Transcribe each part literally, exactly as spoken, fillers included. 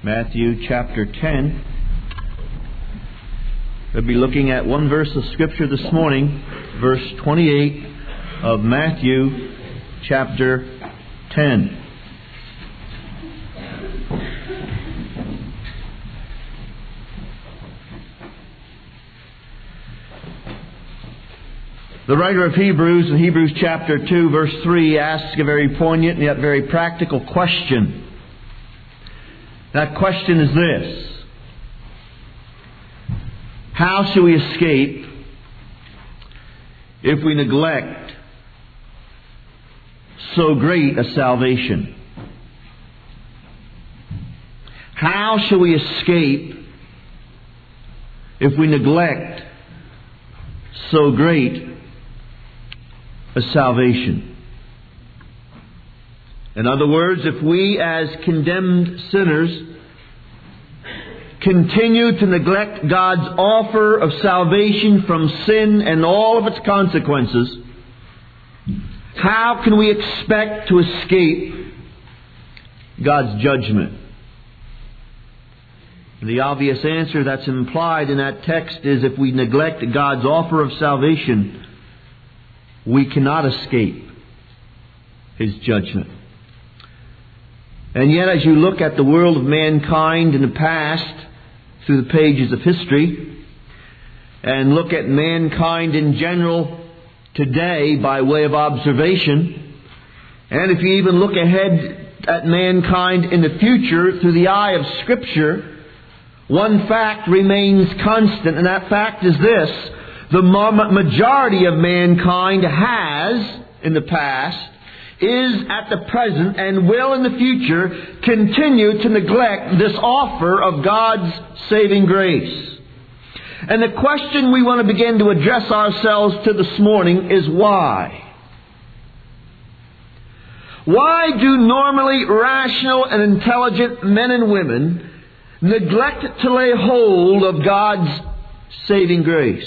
Matthew chapter ten. We'll be looking at one verse of Scripture this morning, verse twenty-eight of Matthew chapter ten. The writer of Hebrews, in Hebrews chapter two, verse three, asks a very poignant and yet very practical question. That question is this: how shall we escape if we neglect so great a salvation? How shall we escape if we neglect so great a salvation? In other words, if we as condemned sinners continue to neglect God's offer of salvation from sin and all of its consequences, how can we expect to escape God's judgment? The obvious answer that's implied in that text is if we neglect God's offer of salvation, we cannot escape His judgment. And yet, as you look at the world of mankind in the past, through the pages of history, and look at mankind in general today by way of observation, and if you even look ahead at mankind in the future through the eye of Scripture, one fact remains constant, and that fact is this: the majority of mankind has, in the past, is at the present, and will in the future continue to neglect this offer of God's saving grace. And the question we want to begin to address ourselves to this morning is why? Why do normally rational and intelligent men and women neglect to lay hold of God's saving grace?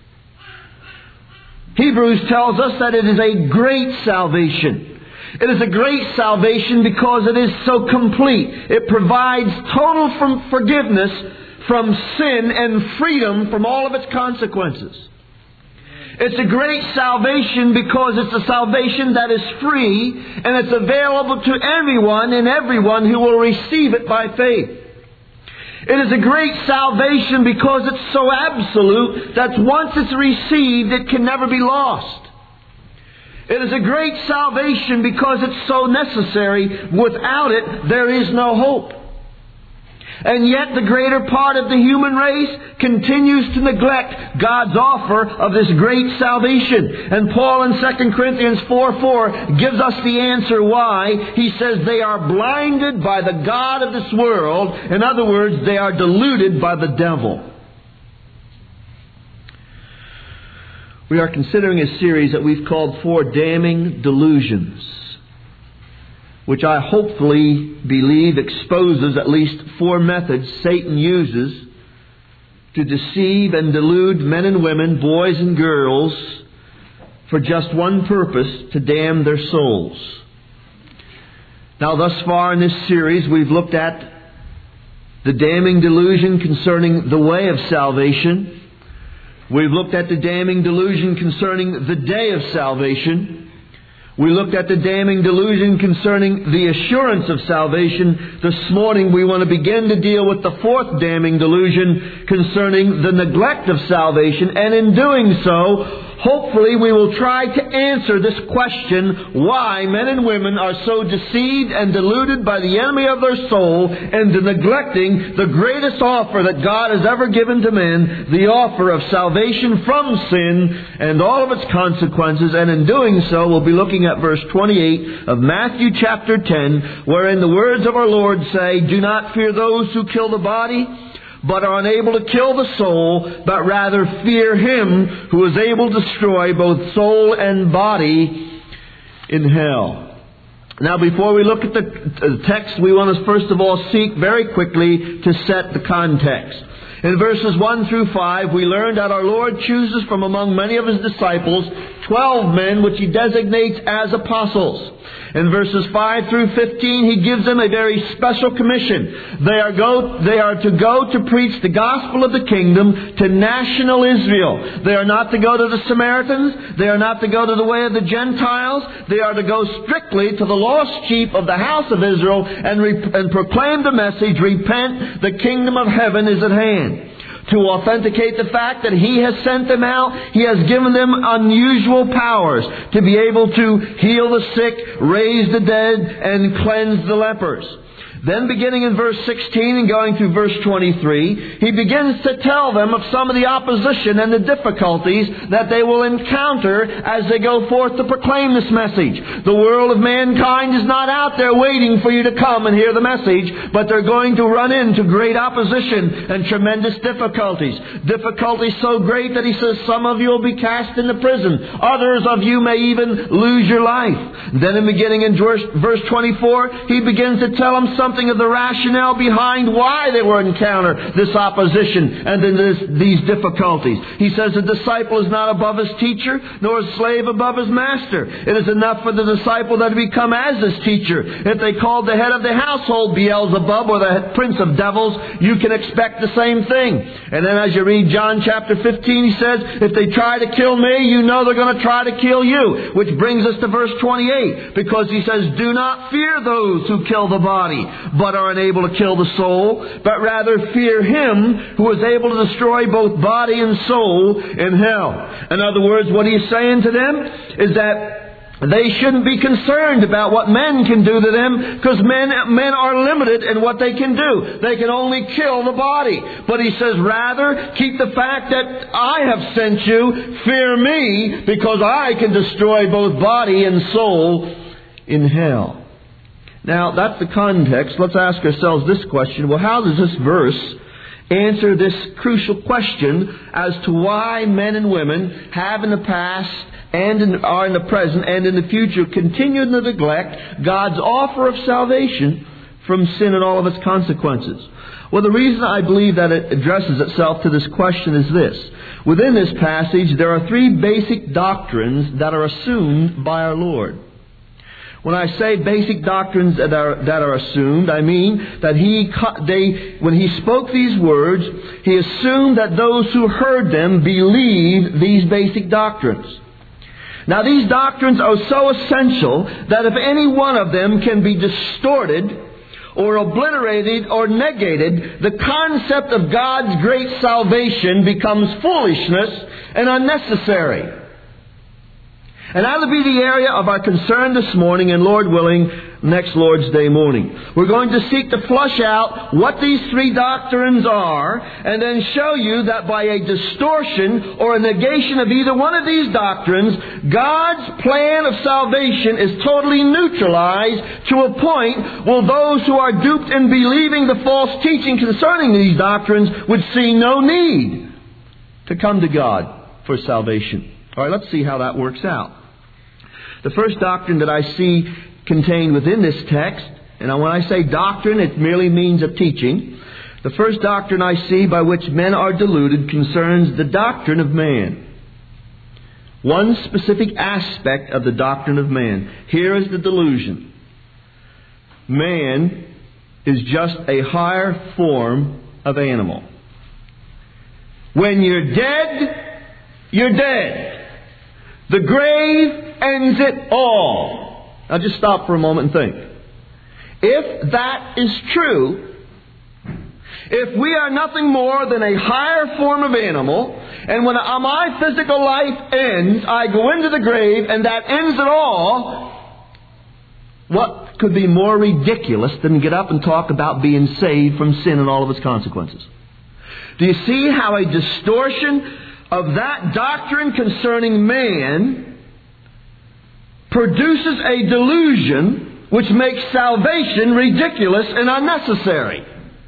Hebrews tells us that it is a great salvation. It is a great salvation because it is so complete. It provides total from forgiveness from sin and freedom from all of its consequences. It's a great salvation because it's a salvation that is free and it's available to anyone and everyone who will receive it by faith. It is a great salvation because it's so absolute that once it's received, it can never be lost. It is a great salvation because it's so necessary. Without it, there is no hope. And yet the greater part of the human race continues to neglect God's offer of this great salvation. And Paul in Second Corinthians four four gives us the answer why. He says they are blinded by the god of this world. In other words, they are deluded by the devil. We are considering a series that we've called Four Damning Delusions, which I hopefully believe exposes at least four methods Satan uses to deceive and delude men and women, boys and girls, for just one purpose: to damn their souls. Now, thus far in this series, we've looked at the damning delusion concerning the way of salvation. We've looked at the damning delusion concerning the day of salvation. We looked at the damning delusion concerning the assurance of salvation. This morning we want to begin to deal with the fourth damning delusion concerning the neglect of salvation. And in doing so, hopefully we will try to answer this question: why men and women are so deceived and deluded by the enemy of their soul into neglecting the greatest offer that God has ever given to men, the offer of salvation from sin and all of its consequences. And in doing so, we'll be looking at verse twenty-eight of Matthew chapter ten, wherein the words of our Lord say, "Do not fear those who kill the body, but are unable to kill the soul, but rather fear Him who is able to destroy both soul and body in hell." Now, before we look at the text, we want to first of all seek very quickly to set the context. In verses one through five, we learned that our Lord chooses from among many of His disciples twelve men which He designates as apostles. In verses five through fifteen, he gives them a very special commission. They are, go, they are to go to preach the gospel of the kingdom to national Israel. They are not to go to the Samaritans. They are not to go to the way of the Gentiles. They are to go strictly to the lost sheep of the house of Israel and, re- and proclaim the message, repent, the kingdom of heaven is at hand. To authenticate the fact that He has sent them out, He has given them unusual powers to be able to heal the sick, raise the dead, and cleanse the lepers. Then beginning in verse sixteen and going through verse twenty-three, he begins to tell them of some of the opposition and the difficulties that they will encounter as they go forth to proclaim this message. The world of mankind is not out there waiting for you to come and hear the message, but they're going to run into great opposition and tremendous difficulties. Difficulties so great that he says some of you will be cast into prison. Others of you may even lose your life. Then in beginning in verse twenty-four, he begins to tell them some Something of the rationale behind why they will encounter this opposition and then this, these difficulties. He says the disciple is not above his teacher, nor a slave above his master. It is enough for the disciple that to become as his teacher. If they called the head of the household Beelzebub or the prince of devils, you can expect the same thing. And then as you read John chapter fifteen, he says, if they try to kill me, you know they're going to try to kill you. Which brings us to verse twenty-eight, because he says, do not fear those who kill the body, but are unable to kill the soul, but rather fear Him who is able to destroy both body and soul in hell. In other words, what he's saying to them is that they shouldn't be concerned about what men can do to them, because men, men are limited in what they can do. They can only kill the body. But he says, rather, keep the fact that I have sent you, fear me, because I can destroy both body and soul in hell. Now, that's the context. Let's ask ourselves this question. Well, how does this verse answer this crucial question as to why men and women have in the past and in, are in the present and in the future continued to neglect God's offer of salvation from sin and all of its consequences? Well, the reason I believe that it addresses itself to this question is this. Within this passage, there are three basic doctrines that are assumed by our Lord. When I say basic doctrines that are, that are assumed, I mean that he, they, when he spoke these words, he assumed that those who heard them believed these basic doctrines. Now, these doctrines are so essential that if any one of them can be distorted or obliterated or negated, the concept of God's great salvation becomes foolishness and unnecessary. And that will be the area of our concern this morning, and Lord willing, next Lord's Day morning. We're going to seek to flush out what these three doctrines are, and then show you that by a distortion or a negation of either one of these doctrines, God's plan of salvation is totally neutralized to a point where those who are duped in believing the false teaching concerning these doctrines would see no need to come to God for salvation. All right, let's see how that works out. The first doctrine that I see contained within this text, and when I say doctrine, it merely means a teaching. The first doctrine I see by which men are deluded concerns the doctrine of man. One specific aspect of the doctrine of man. Here is the delusion. Man is just a higher form of animal. When you're dead, you're dead. The grave ends it all. Now just stop for a moment and think. If that is true, if we are nothing more than a higher form of animal, and when my physical life ends, I go into the grave and that ends it all, what could be more ridiculous than get up and talk about being saved from sin and all of its consequences? Do you see how a distortion of that doctrine concerning man produces a delusion which makes salvation ridiculous and unnecessary?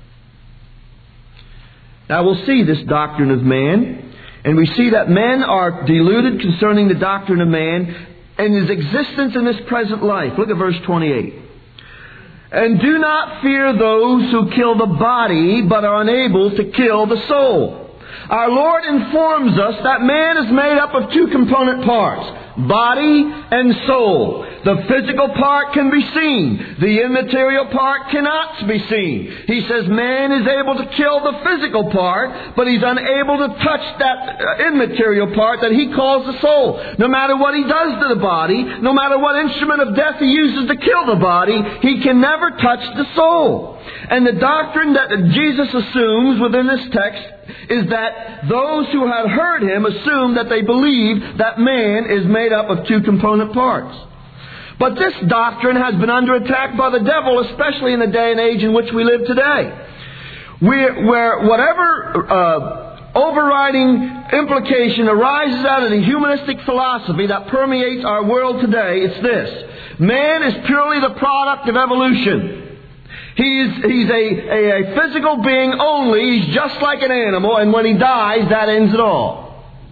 Now we'll see this doctrine of man, and we see that men are deluded concerning the doctrine of man and his existence in this present life. Look at verse twenty-eight. And do not fear those who kill the body, but are unable to kill the soul. Our Lord informs us that man is made up of two component parts, body and soul. The physical part can be seen. The immaterial part cannot be seen. He says man is able to kill the physical part, but he's unable to touch that immaterial part that he calls the soul. No matter what he does to the body, no matter what instrument of death he uses to kill the body, he can never touch the soul. And the doctrine that Jesus assumes within this text is that those who had heard him assumed that they believed that man is made up of two component parts. But this doctrine has been under attack by the devil, especially in the day and age in which we live today. Where, where whatever uh, overriding implication arises out of the humanistic philosophy that permeates our world today, it's this: man is purely the product of evolution. He's, he's a, a, a physical being only. He's just like an animal, and when he dies, that ends it all.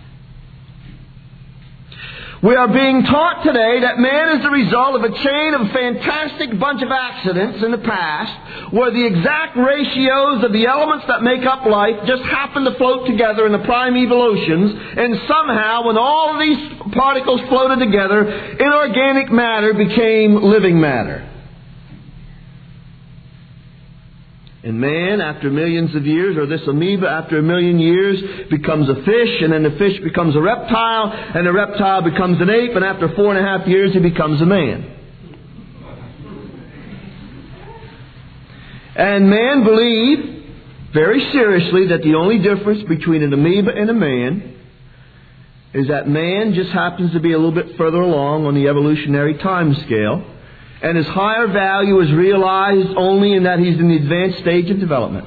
We are being taught today that man is the result of a chain of a fantastic bunch of accidents in the past, where the exact ratios of the elements that make up life just happen to float together in the primeval oceans, and somehow, when all of these particles floated together, inorganic matter became living matter. And man, after millions of years, or this amoeba after a million years, becomes a fish, and then the fish becomes a reptile, and the reptile becomes an ape, and after four and a half years he becomes a man. And man believed very seriously that the only difference between an amoeba and a man is that man just happens to be a little bit further along on the evolutionary time scale, and his higher value is realized only in that he's in the advanced stage of development.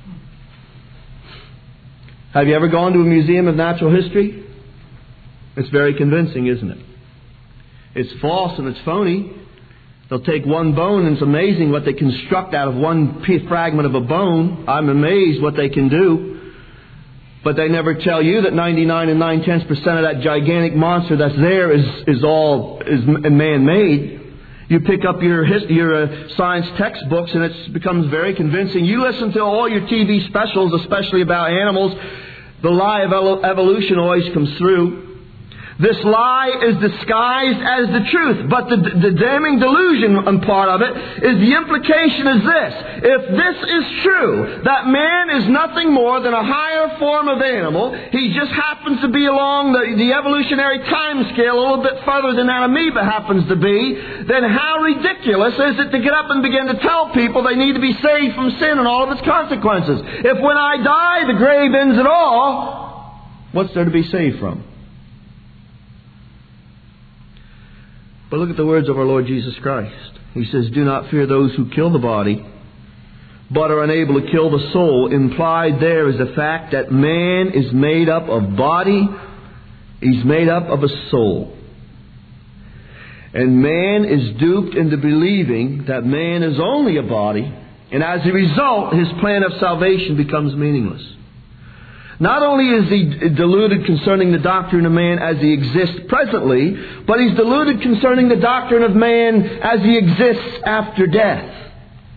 Have you ever gone to a museum of natural history? It's very convincing, isn't it? It's false and it's phony. They'll take one bone, and it's amazing what they construct out of one fragment of a bone. I'm amazed what they can do. But they never tell you that ninety-nine and nine tenths percent of that gigantic monster that's there is, is all is man-made. You pick up your your uh, science textbooks, and it becomes very convincing. You listen to all your T V specials, especially about animals. The lie of evolution always comes through. This lie is disguised as the truth, but the, the damning delusion part of it is the implication is this: if this is true, that man is nothing more than a higher form of animal, he just happens to be along the, the evolutionary time scale a little bit further than that amoeba happens to be, then how ridiculous is it to get up and begin to tell people they need to be saved from sin and all of its consequences? If when I die the grave ends it all, what's there to be saved from? But look at the words of our Lord Jesus Christ. He says, "Do not fear those who kill the body, but are unable to kill the soul." Implied there is the fact that man is made up of body, he's made up of a soul. And man is duped into believing that man is only a body, and as a result, his plan of salvation becomes meaningless. Not only is he deluded concerning the doctrine of man as he exists presently, but he's deluded concerning the doctrine of man as he exists after death.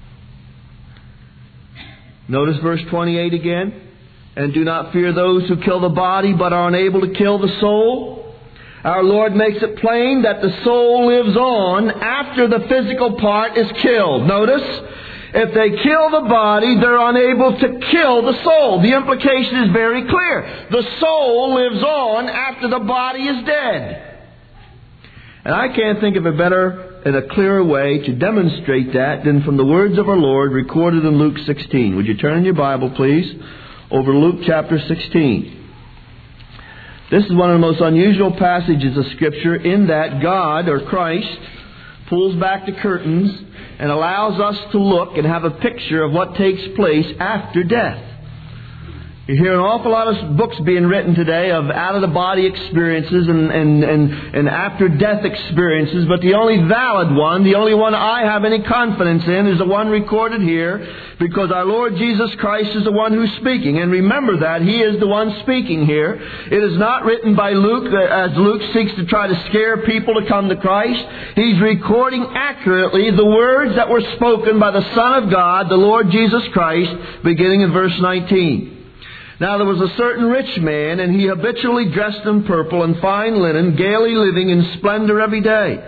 Notice verse twenty-eight again. "And do not fear those who kill the body, but are unable to kill the soul." Our Lord makes it plain that the soul lives on after the physical part is killed. Notice, if they kill the body, they're unable to kill the soul. The implication is very clear. The soul lives on after the body is dead. And I can't think of a better and a clearer way to demonstrate that than from the words of our Lord recorded in Luke sixteen. Would you turn in your Bible, please, over to Luke chapter sixteen. This is one of the most unusual passages of Scripture in that God, or Christ, pulls back the curtains and allows us to look and have a picture of what takes place after death. You hear an awful lot of books being written today of out-of-the-body experiences and, and, and, and after-death experiences, but the only valid one, the only one I have any confidence in, is the one recorded here, because our Lord Jesus Christ is the one who's speaking. And remember that, He is the one speaking here. It is not written by Luke, as Luke seeks to try to scare people to come to Christ. He's recording accurately the words that were spoken by the Son of God, the Lord Jesus Christ, beginning in verse nineteen. "Now there was a certain rich man, and he habitually dressed in purple and fine linen, gaily living in splendor every day.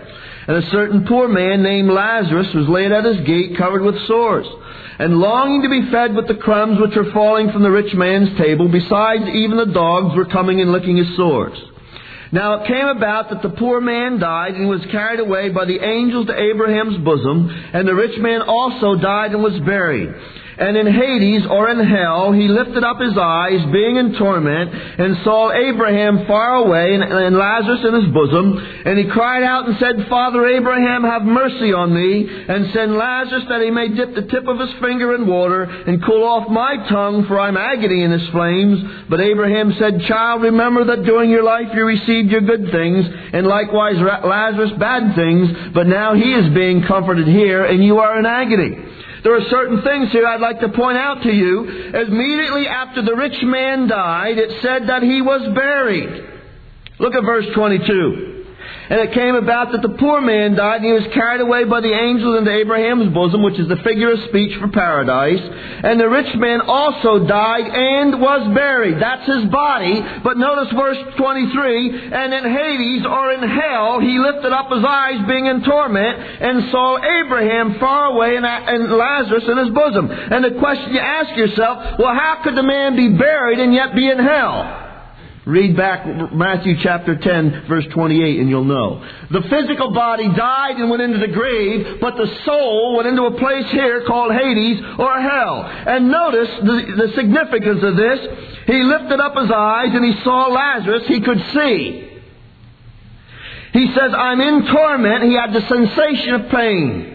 And a certain poor man named Lazarus was laid at his gate, covered with sores, and longing to be fed with the crumbs which were falling from the rich man's table. Besides, even the dogs were coming and licking his sores. Now it came about that the poor man died and was carried away by the angels to Abraham's bosom, and the rich man also died and was buried. And in Hades, or in hell, he lifted up his eyes, being in torment, and saw Abraham far away, and, and Lazarus in his bosom. And he cried out and said, Father Abraham, have mercy on me, and send Lazarus that he may dip the tip of his finger in water, and cool off my tongue, for I'm agony in his flames. But Abraham said, Child, remember that during your life you received your good things, and likewise Lazarus bad things, but now he is being comforted here, and you are in agony. There are certain things here I'd like to point out to you. Immediately after the rich man died, it said that he was buried. Look at verse twenty-two. And it came about that the poor man died, and he was carried away by the angels into Abraham's bosom, which is the figure of speech for paradise. And the rich man also died and was buried. That's his body. But notice verse twenty-three. And in Hades, or in hell, he lifted up his eyes, being in torment, and saw Abraham far away and, and Lazarus in his bosom. And the question you ask yourself, well, how could the man be buried and yet be in hell? Read back Matthew chapter ten, verse twenty-eight, and you'll know. The physical body died and went into the grave, but the soul went into a place here called Hades, or hell. And notice the, the significance of this. He lifted up his eyes and he saw Lazarus. He could see. He says, I'm in torment. He had the sensation of pain.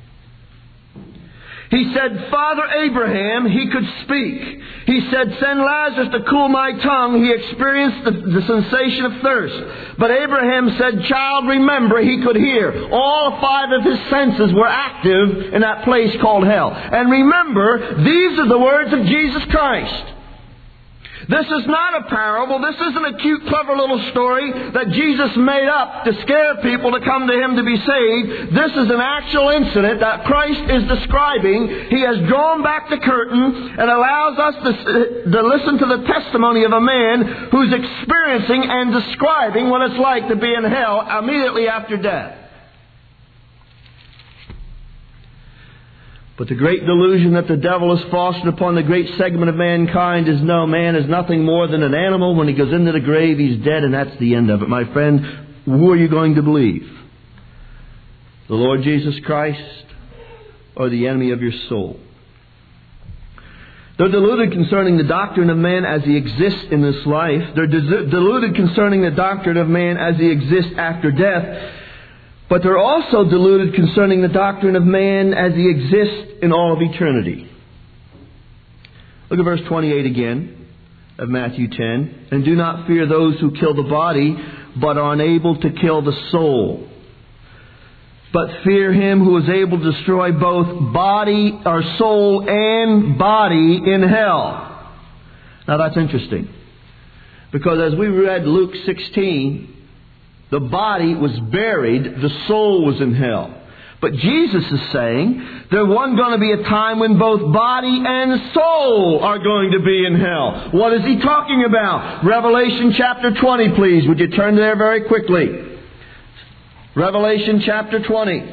He said, Father Abraham, he could speak. He said, send Lazarus to cool my tongue. He experienced the, the sensation of thirst. But Abraham said, Child, remember, he could hear. All five of his senses were active in that place called hell. And remember, these are the words of Jesus Christ. This is not a parable. This isn't a cute, clever little story that Jesus made up to scare people to come to Him to be saved. This is an actual incident that Christ is describing. He has drawn back the curtain and allows us to, to listen to the testimony of a man who's experiencing and describing what it's like to be in hell immediately after death. But the great delusion that the devil has fostered upon the great segment of mankind is no, man is nothing more than an animal. When he goes into the grave, he's dead, and that's the end of it. My friend, who are you going to believe? The Lord Jesus Christ or the enemy of your soul? They're deluded concerning the doctrine of man as he exists in this life. They're deluded concerning the doctrine of man as he exists after death. But they're also deluded concerning the doctrine of man as he exists in all of eternity. Look at verse twenty-eight again of Matthew ten. And do not fear those who kill the body, but are unable to kill the soul. But fear Him who is able to destroy both body or soul and body in hell. Now that's interesting. Because as we read Luke sixteen, the body was buried, the soul was in hell. But Jesus is saying there's one going to be a time when both body and soul are going to be in hell. What is He talking about? Revelation chapter twenty, please. Would you turn there very quickly? Revelation chapter twenty.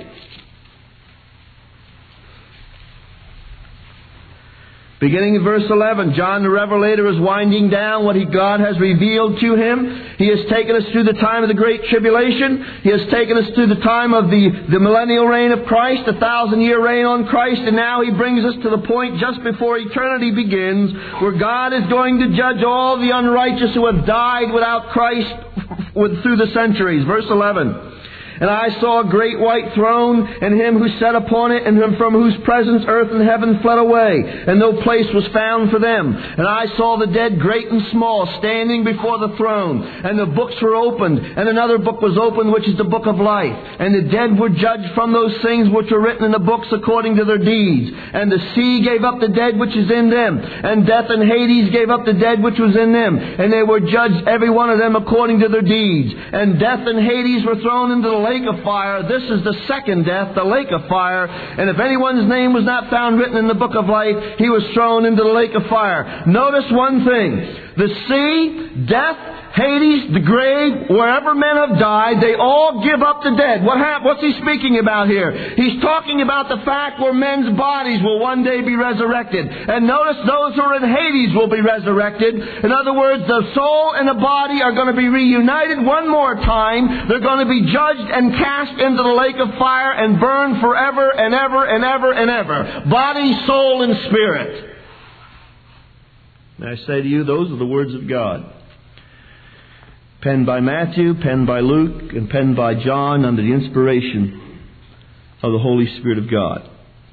Beginning in verse eleven, John the Revelator is winding down what he, God has revealed to him. He has taken us through the time of the Great Tribulation. He has taken us through the time of the, the millennial reign of Christ, the thousand-year reign on Christ. And now He brings us to the point just before eternity begins, where God is going to judge all the unrighteous who have died without Christ with, through the centuries. Verse eleven. And I saw a great white throne, and Him who sat upon it, and from whose presence earth and heaven fled away, and no place was found for them. And I saw the dead, great and small, standing before the throne. And the books were opened, and another book was opened, which is the book of life. And the dead were judged from those things which were written in the books according to their deeds. And the sea gave up the dead which is in them, and death and Hades gave up the dead which was in them. And they were judged, every one of them, according to their deeds. And death and Hades were thrown into the lake of fire. This is the second death, the lake of fire. And if anyone's name was not found written in the book of life, he was thrown into the lake of fire. Notice one thing. The sea, death, Hades, the grave, wherever men have died, they all give up the dead. What hap- What's he speaking about here? He's talking about the fact where men's bodies will one day be resurrected. And notice those who are in Hades will be resurrected. In other words, the soul and the body are going to be reunited one more time. They're going to be judged and cast into the lake of fire and burned forever and ever and ever and ever. Body, soul, and spirit. May I say to you, those are the words of God. Penned by Matthew, penned by Luke, and penned by John under the inspiration of the Holy Spirit of God.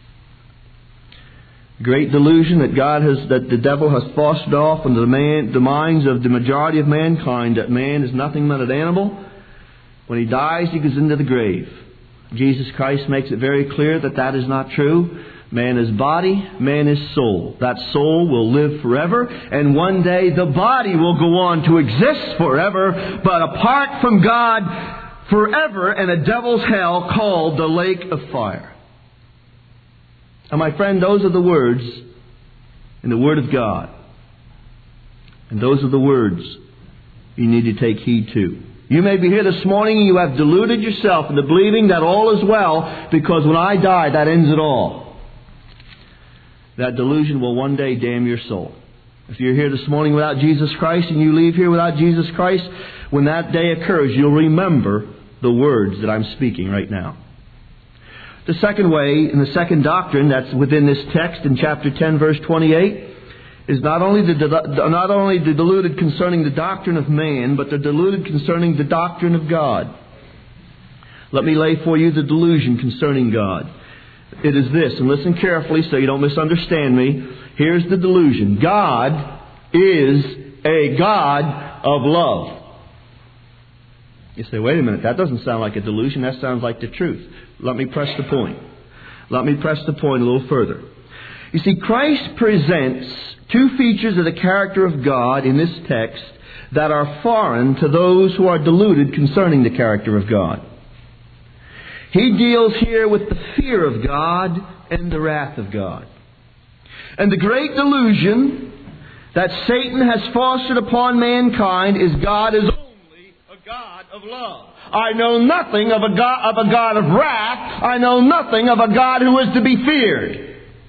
Great delusion that God has, that the devil has fostered off into the, man, the minds of the majority of mankind, that man is nothing but an animal. When he dies, he goes into the grave. Jesus Christ makes it very clear that that is not true. Man is body, man is soul. That soul will live forever, and one day the body will go on to exist forever, but apart from God, forever in a devil's hell called the lake of fire. And my friend, those are the words in the Word of God. And those are the words you need to take heed to. You may be here this morning and you have deluded yourself into believing that all is well, because when I die, that ends it all. That delusion will one day damn your soul. If you're here this morning without Jesus Christ and you leave here without Jesus Christ, when that day occurs, you'll remember the words that I'm speaking right now. The second way, and the second doctrine that's within this text in chapter ten, verse twenty-eight, is not only the not only the deluded concerning the doctrine of man, but the deluded concerning the doctrine of God. Let me lay for you the delusion concerning God. It is this, and listen carefully so you don't misunderstand me. Here's the delusion. God is a God of love. You say, wait a minute, that doesn't sound like a delusion. That sounds like the truth. Let me press the point. Let me press the point a little further. You see, Christ presents two features of the character of God in this text that are foreign to those who are deluded concerning the character of God. He deals here with the fear of God and the wrath of God. And the great delusion that Satan has fostered upon mankind is God is only a God of love. I know nothing of a God of a God of wrath. I know nothing of a God who is to be feared.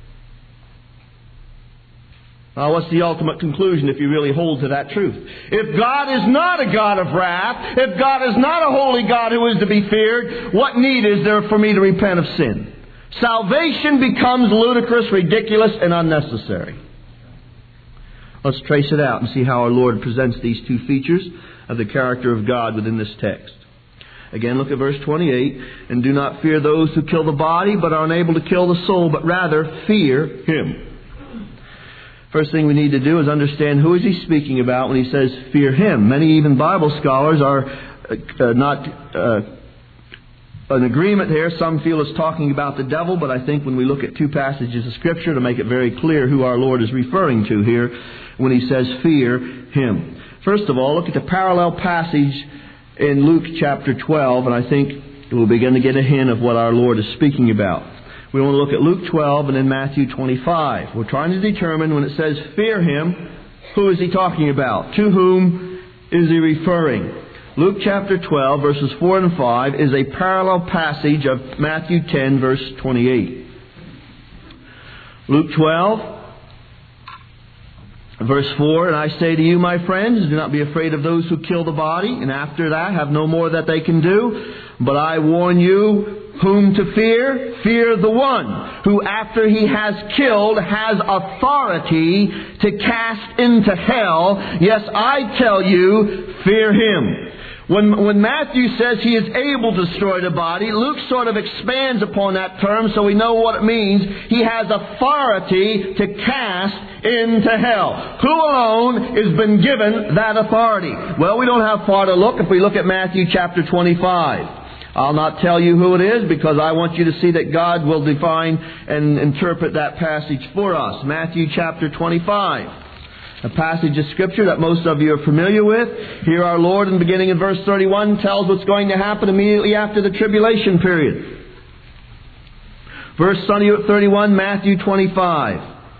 Now, what's the ultimate conclusion if you really hold to that truth? If God is not a God of wrath, if God is not a holy God who is to be feared, what need is there for me to repent of sin? Salvation becomes ludicrous, ridiculous, and unnecessary. Let's trace it out and see how our Lord presents these two features of the character of God within this text. Again, look at verse twenty-eight. And do not fear those who kill the body, but are unable to kill the soul, but rather fear Him. First thing we need to do is understand who is he speaking about when he says fear Him. Many even Bible scholars are uh, not uh, in agreement here. Some feel it's talking about the devil, but I think when we look at two passages of Scripture to make it very clear who our Lord is referring to here when he says fear Him. First of all, look at the parallel passage in Luke chapter twelve, and I think we'll begin to get a hint of what our Lord is speaking about. We want to look at Luke twelve and then Matthew twenty-five. We're trying to determine when it says fear Him, who is he talking about? To whom is he referring? Luke chapter twelve, verses four and five is a parallel passage of Matthew ten, verse twenty-eight. Luke twelve, verse four, and I say to you, my friends, do not be afraid of those who kill the body, and after that have no more that they can do. But I warn you, whom to fear? Fear the one who after he has killed has authority to cast into hell. Yes, I tell you, fear him. When, when Matthew says he is able to destroy the body, Luke sort of expands upon that term so we know what it means. He has authority to cast into hell. Who alone has been given that authority? Well, we don't have far to look if we look at Matthew chapter twenty-five. I'll not tell you who it is because I want you to see that God will define and interpret that passage for us. Matthew chapter twenty-five. A passage of Scripture that most of you are familiar with. Here our Lord, in beginning in verse thirty-one, tells what's going to happen immediately after the tribulation period. Verse thirty-one, Matthew twenty-five.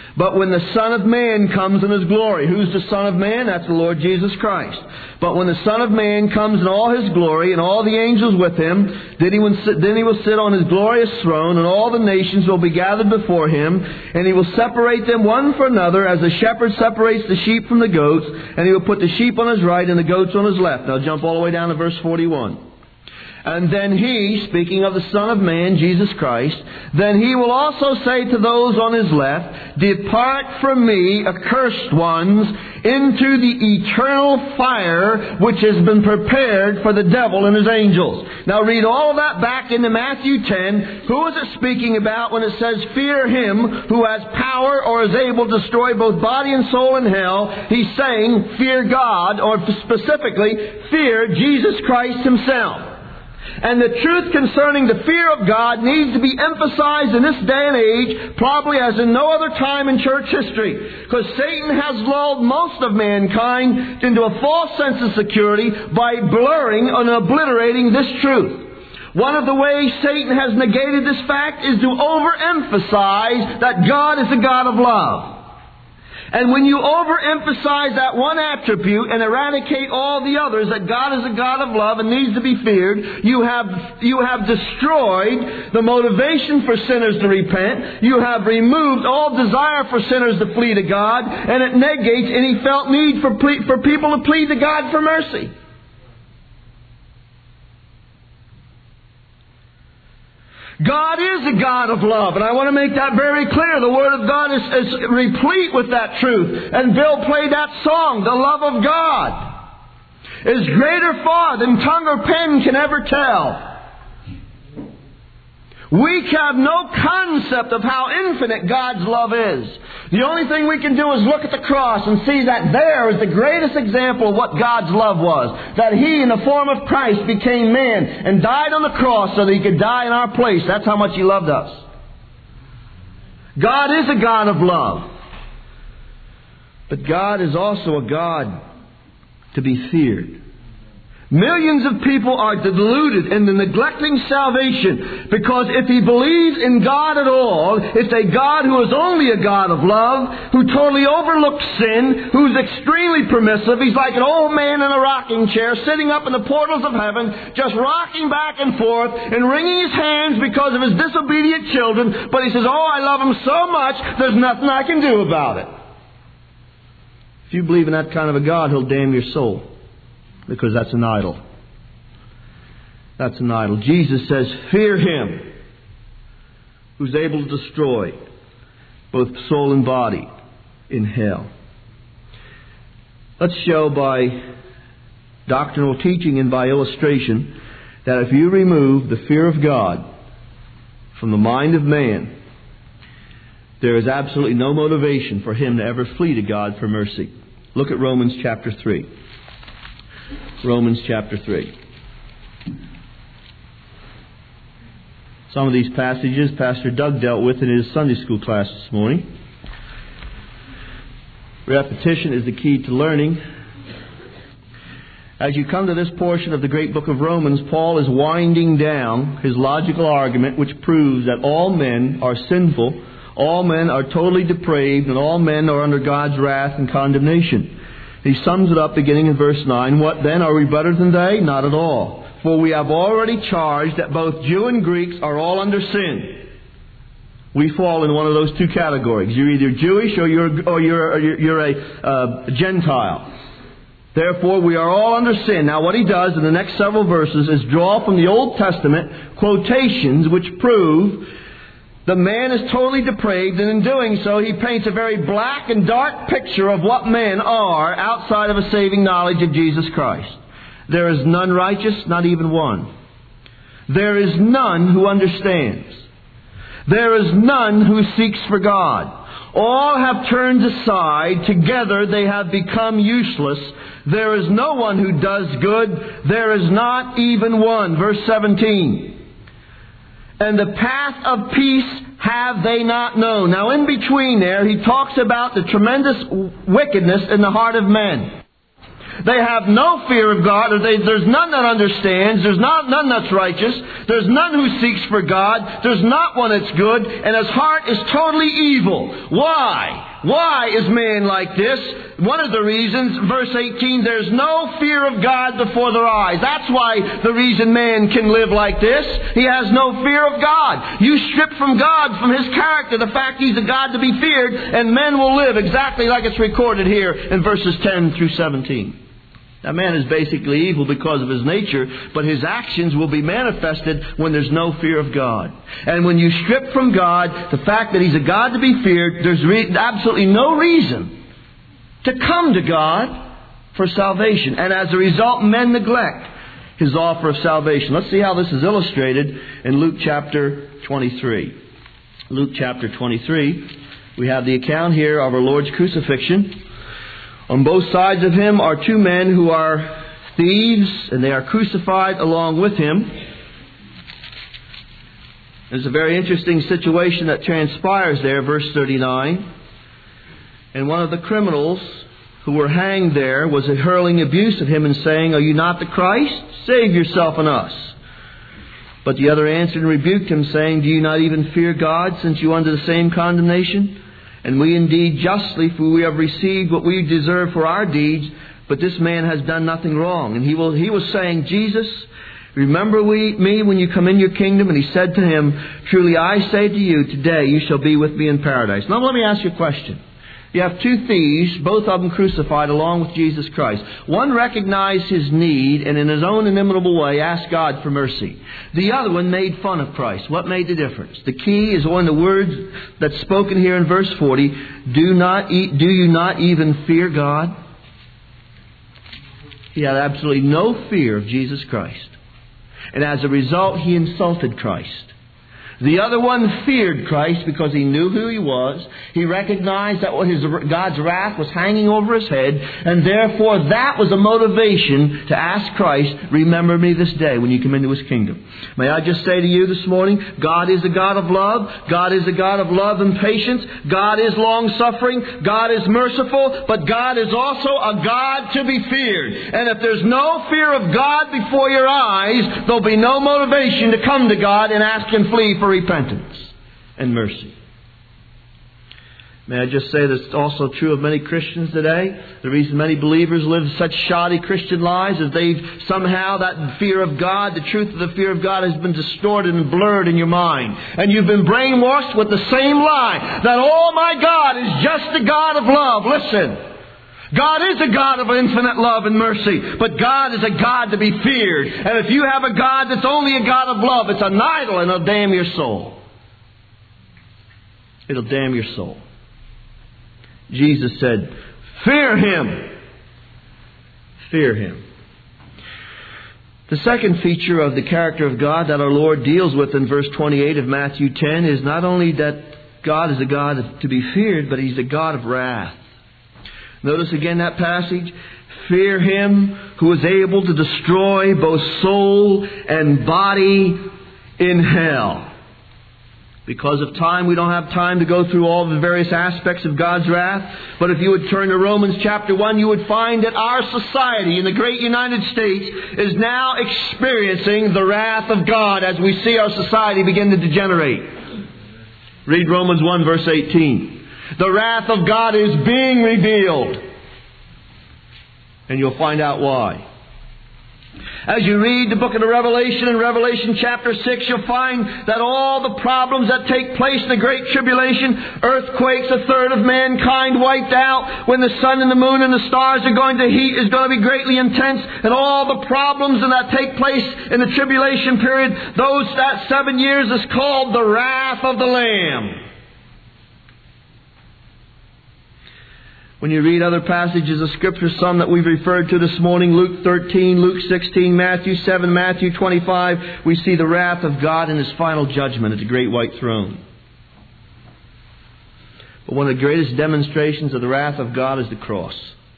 But when the Son of Man comes in His glory. Who's the Son of Man? That's the Lord Jesus Christ. But when the Son of Man comes in all His glory and all the angels with Him, then He will sit, then he will sit on His glorious throne, and all the nations will be gathered before Him, and He will separate them one from another as the shepherd separates the sheep from the goats, and He will put the sheep on His right and the goats on His left. Now jump all the way down to verse forty-one. And then He, speaking of the Son of Man, Jesus Christ, then He will also say to those on His left, Depart from me, accursed ones, into the eternal fire which has been prepared for the devil and his angels. Now read all of that back into Matthew ten. Who is it speaking about when it says, Fear Him who has power or is able to destroy both body and soul in hell? He's saying, fear God, or specifically, fear Jesus Christ Himself. And the truth concerning the fear of God needs to be emphasized in this day and age, probably as in no other time in church history. Because Satan has lulled most of mankind into a false sense of security by blurring and obliterating this truth. One of the ways Satan has negated this fact is to overemphasize that God is a God of love. And when you overemphasize that one attribute and eradicate all the others, that God is a God of love and needs to be feared, you have, you have destroyed the motivation for sinners to repent. You have removed all desire for sinners to flee to God, and it negates any felt need for, ple- for people to plead to God for mercy. God is a God of love, and I want to make that very clear. The Word of God is, is replete with that truth. And Bill played that song, The Love of God is greater far than tongue or pen can ever tell. We have no concept of how infinite God's love is. The only thing we can do is look at the cross and see that there is the greatest example of what God's love was. That He, in the form of Christ, became man and died on the cross so that He could die in our place. That's how much He loved us. God is a God of love. But God is also a God to be feared. Millions of people are deluded into neglecting salvation because if he believes in God at all, it's a God who is only a God of love, who totally overlooks sin, who's extremely permissive. He's like an old man in a rocking chair sitting up in the portals of heaven, just rocking back and forth and wringing his hands because of his disobedient children. But he says, oh, I love them so much, there's nothing I can do about it. If you believe in that kind of a God, He'll damn your soul. Because that's an idol. That's an idol. Jesus says, fear Him who's able to destroy both soul and body in hell. Let's show by doctrinal teaching and by illustration that if you remove the fear of God from the mind of man, there is absolutely no motivation for him to ever flee to God for mercy. Look at Romans chapter three. Romans chapter three. Some of these passages Pastor Doug dealt with in his Sunday school class this morning. Repetition is the key to learning. As you come to this portion of the great book of Romans, Paul is winding down his logical argument which proves that all men are sinful, all men are totally depraved, and all men are under God's wrath and condemnation. He sums it up beginning in verse nine. What then? Are we better than they? Not at all. For we have already charged that both Jew and Greeks are all under sin. We fall in one of those two categories. You're either Jewish or you're, or you're, or you're, you're a uh, Gentile. Therefore, we are all under sin. Now, what he does in the next several verses is draw from the Old Testament quotations which prove the man is totally depraved, and in doing so, he paints a very black and dark picture of what men are outside of a saving knowledge of Jesus Christ. There is none righteous, not even one. There is none who understands. There is none who seeks for God. All have turned aside. Together they have become useless. There is no one who does good. There is not even one. Verse seventeen. And the path of peace have they not known. Now in between there, he talks about the tremendous wickedness in the heart of men. They have no fear of God. Or they, there's none that understands. There's not, none that's righteous. There's none who seeks for God. There's not one that's good. And his heart is totally evil. Why? Why is man like this? One of the reasons, verse eighteen, there's no fear of God before their eyes. That's why the reason man can live like this. He has no fear of God. You strip from God, from His character, the fact He's a God to be feared, and men will live exactly like it's recorded here in verses ten through seventeen. Now, man is basically evil because of his nature, but his actions will be manifested when there's no fear of God. And when you strip from God the fact that He's a God to be feared, there's re- absolutely no reason to come to God for salvation. And as a result, men neglect His offer of salvation. Let's see how this is illustrated in Luke chapter twenty-three. Luke chapter twenty-three, we have the account here of our Lord's crucifixion. On both sides of Him are two men who are thieves, and they are crucified along with Him. There's a very interesting situation that transpires there, verse thirty-nine. And one of the criminals who were hanged there was hurling abuse at Him and saying, "Are you not the Christ? Save yourself and us." But the other answered and rebuked him, saying, "Do you not even fear God, since you are under the same condemnation? And we indeed justly, for we have received what we deserve for our deeds, but this man has done nothing wrong." And he will, he was saying, "Jesus, remember we, me when you come in your kingdom." And He said to him, "Truly I say to you, today you shall be with me in paradise." Now let me ask you a question. You have two thieves, both of them crucified along with Jesus Christ. One recognized his need and in his own inimitable way asked God for mercy. The other one made fun of Christ. What made the difference? The key is one of the words that's spoken here in verse forty. Do not eat, do you not even fear God? He had absolutely no fear of Jesus Christ. And as a result, he insulted Christ. The other one feared Christ because he knew who He was. He recognized that his, God's wrath was hanging over his head. And therefore that was a motivation to ask Christ, "Remember me this day when you come into His kingdom." May I just say to you this morning, God is a God of love. God is a God of love and patience. God is long-suffering. God is merciful. But God is also a God to be feared. And if there's no fear of God before your eyes, there'll be no motivation to come to God and ask and flee for repentance and mercy. May I just say that's also true of many Christians today. The reason many believers live such shoddy Christian lives is they've somehow, that fear of God, the truth of the fear of God has been distorted and blurred in your mind. And you've been brainwashed with the same lie, that, oh my God is just a God of love. Listen. God is a God of infinite love and mercy, but God is a God to be feared. And if you have a God that's only a God of love, it's an idol, and it'll damn your soul. It'll damn your soul. Jesus said, "Fear Him." Fear Him. The second feature of the character of God that our Lord deals with in verse twenty-eight of Matthew ten is not only that God is a God to be feared, but He's a God of wrath. Notice again that passage. Fear Him who is able to destroy both soul and body in hell. Because of time, we don't have time to go through all the various aspects of God's wrath. But if you would turn to Romans chapter one, you would find that our society in the great United States is now experiencing the wrath of God as we see our society begin to degenerate. Read Romans one verse eighteen. The wrath of God is being revealed. And you'll find out why. As you read the book of the Revelation, in Revelation chapter six, you'll find that all the problems that take place in the Great Tribulation, earthquakes, a third of mankind wiped out, when the sun and the moon and the stars are going to heat, is going to be greatly intense, and all the problems that take place in the tribulation period, those that seven years is called the wrath of the Lamb. When you read other passages of Scripture, some that we've referred to this morning, Luke thirteen, Luke sixteen, Matthew seven, Matthew twenty-five, we see the wrath of God in His final judgment at the great white throne. But one of the greatest demonstrations of the wrath of God is the cross.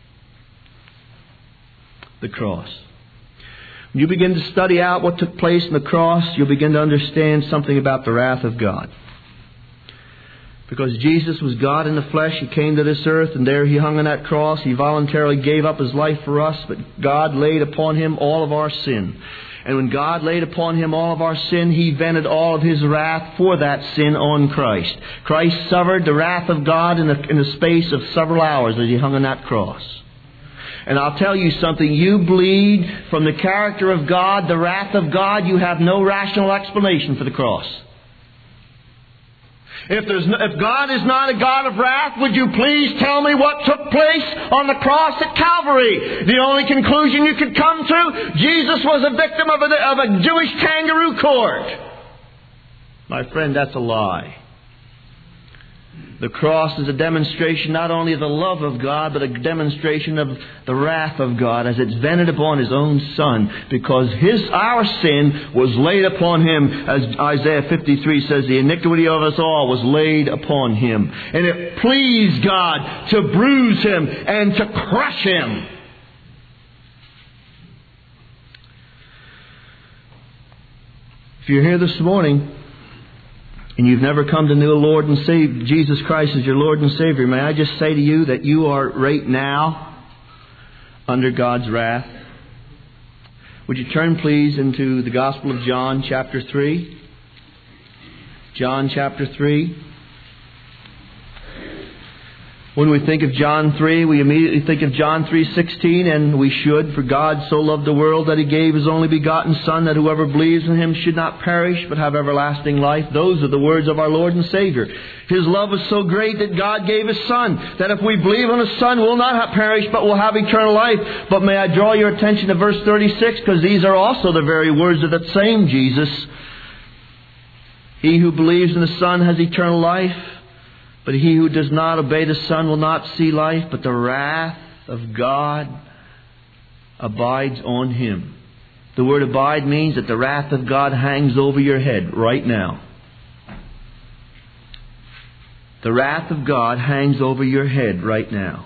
The cross. When you begin to study out what took place in the cross, you'll begin to understand something about the wrath of God. Because Jesus was God in the flesh, He came to this earth, and there He hung on that cross. He voluntarily gave up His life for us, but God laid upon Him all of our sin. And when God laid upon Him all of our sin, He vented all of His wrath for that sin on Christ. Christ suffered the wrath of God in the, in the space of several hours as He hung on that cross. And I'll tell you something, you bleed from the character of God, the wrath of God, you have no rational explanation for the cross. If, there's no, if God is not a God of wrath, would you please tell me what took place on the cross at Calvary? The only conclusion you could come to, Jesus was a victim of a, of a Jewish kangaroo court. My friend, that's a lie. The cross is a demonstration not only of the love of God, but a demonstration of the wrath of God as it's vented upon His own Son, because His our sin was laid upon Him. As Isaiah fifty-three says, the iniquity of us all was laid upon Him. And it pleased God to bruise Him and to crush Him. If you're here this morning and you've never come to know the Lord and Savior, Jesus Christ as your Lord and Savior, may I just say to you that you are right now under God's wrath. Would you turn please into the Gospel of John chapter three? John chapter three. When we think of John three, we immediately think of John three sixteen, and we should. For God so loved the world that He gave His only begotten Son, that whoever believes in Him should not perish, but have everlasting life. Those are the words of our Lord and Savior. His love was so great that God gave His Son, that if we believe on His Son, we'll not have perished, but we'll have eternal life. But may I draw your attention to verse thirty-six, because these are also the very words of that same Jesus. He who believes in the Son has eternal life. But he who does not obey the Son will not see life, but the wrath of God abides on him. The word abide means that the wrath of God hangs over your head right now. The wrath of God hangs over your head right now.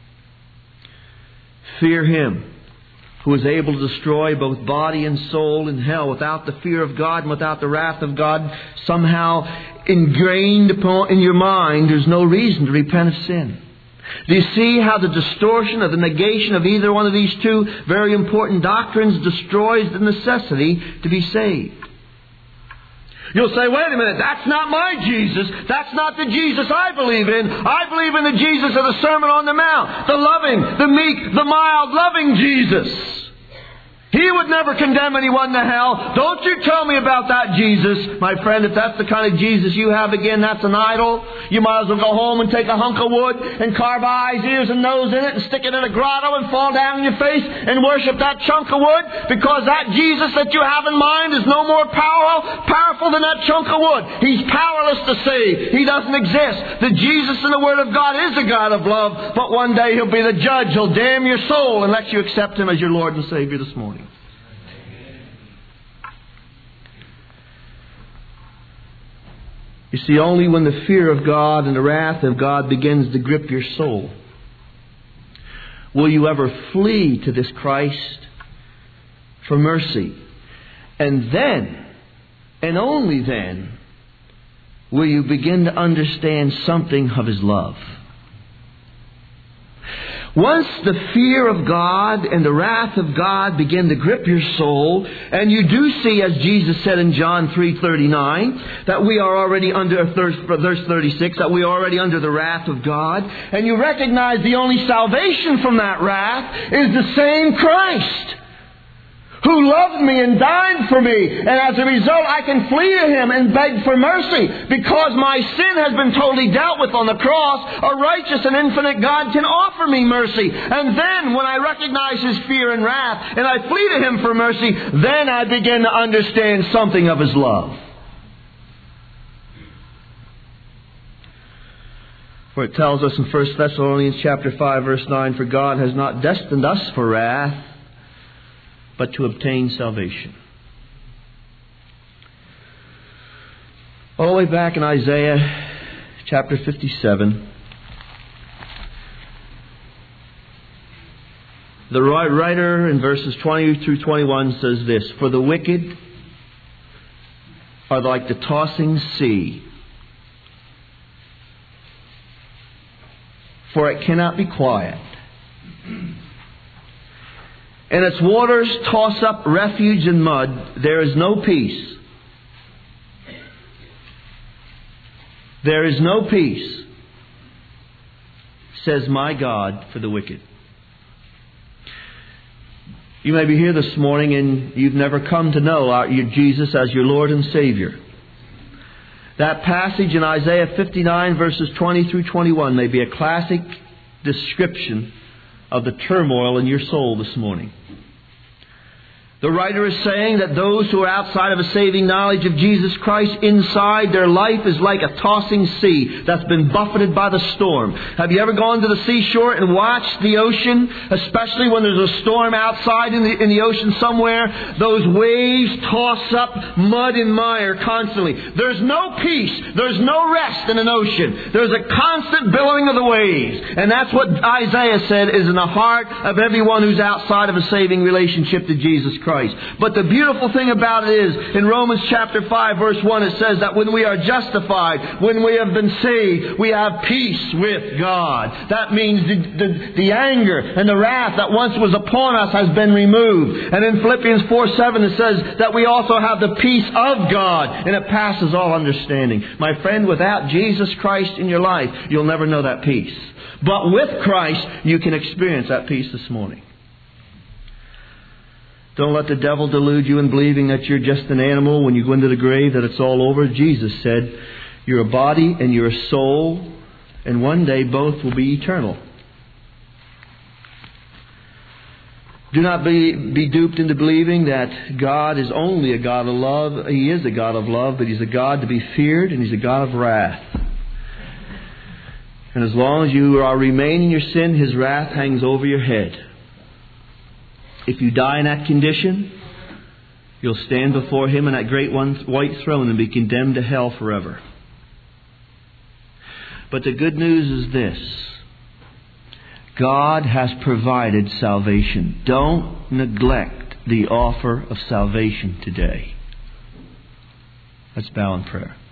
Fear Him who is able to destroy both body and soul in hell. Without the fear of God and without the wrath of God somehow ingrained upon in your mind, there's no reason to repent of sin. Do you see how the distortion of the negation of either one of these two very important doctrines destroys the necessity to be saved? You'll say, wait a minute, that's not my Jesus. That's not the Jesus I believe in. I believe in the Jesus of the Sermon on the Mount. The loving, the meek, the mild, loving Jesus. He would never condemn anyone to hell. Don't you tell me about that Jesus. My friend, if that's the kind of Jesus you have, again, that's an idol. You might as well go home and take a hunk of wood and carve eyes, ears and nose in it and stick it in a grotto and fall down on your face and worship that chunk of wood, because that Jesus that you have in mind is no more powerful, powerful than that chunk of wood. He's powerless to save. He doesn't exist. The Jesus in the Word of God is a God of love, but one day He'll be the judge. He'll damn your soul unless you accept Him as your Lord and Savior this morning. You see, only when the fear of God and the wrath of God begins to grip your soul will you ever flee to this Christ for mercy. And then, and only then, will you begin to understand something of His love. Once the fear of God and the wrath of God begin to grip your soul, and you do see, as Jesus said in John three thirty-nine, that we are already under, verse thirty-six, that we are already under the wrath of God, and you recognize the only salvation from that wrath is the same Christ, who loved me and died for me. And as a result, I can flee to Him and beg for mercy. Because my sin has been totally dealt with on the cross, a righteous and infinite God can offer me mercy. And then, when I recognize His fear and wrath, and I flee to Him for mercy, then I begin to understand something of His love. For it tells us in First Thessalonians chapter five, verse nine, for God has not destined us for wrath, but to obtain salvation. All the way back in Isaiah chapter fifty-seven, the writer in verses twenty through twenty-one says this, for the wicked are like the tossing sea, for it cannot be quiet. And its waters toss up refuge and mud. There is no peace. There is no peace, says my God, for the wicked. You may be here this morning and you've never come to know our, your Jesus as your Lord and Savior. That passage in Isaiah fifty-nine verses twenty through twenty-one may be a classic description of the turmoil in your soul this morning. The writer is saying that those who are outside of a saving knowledge of Jesus Christ, inside their life is like a tossing sea that's been buffeted by the storm. Have you ever gone to the seashore and watched the ocean? Especially when there's a storm outside in the, in the ocean somewhere. Those waves toss up mud and mire constantly. There's no peace. There's no rest in an ocean. There's a constant billowing of the waves. And that's what Isaiah said is in the heart of everyone who's outside of a saving relationship to Jesus Christ. Christ. But the beautiful thing about it is, in Romans chapter five verse one, it says that when we are justified, when we have been saved, we have peace with God. That means the, the, the anger and the wrath that once was upon us has been removed. And in Philippians four seven it says that we also have the peace of God, and it passes all understanding. My friend, without Jesus Christ in your life, you'll never know that peace. But with Christ, you can experience that peace this morning. Don't let the devil delude you in believing that you're just an animal when you go into the grave, that it's all over. Jesus said, you're a body and you're a soul, and one day both will be eternal. Do not be, be duped into believing that God is only a God of love. He is a God of love, but He's a God to be feared, and He's a God of wrath. And as long as you are remaining in your sin, His wrath hangs over your head. If you die in that condition, you'll stand before Him in that great white throne and be condemned to hell forever. But the good news is this. God has provided salvation. Don't neglect the offer of salvation today. Let's bow in prayer.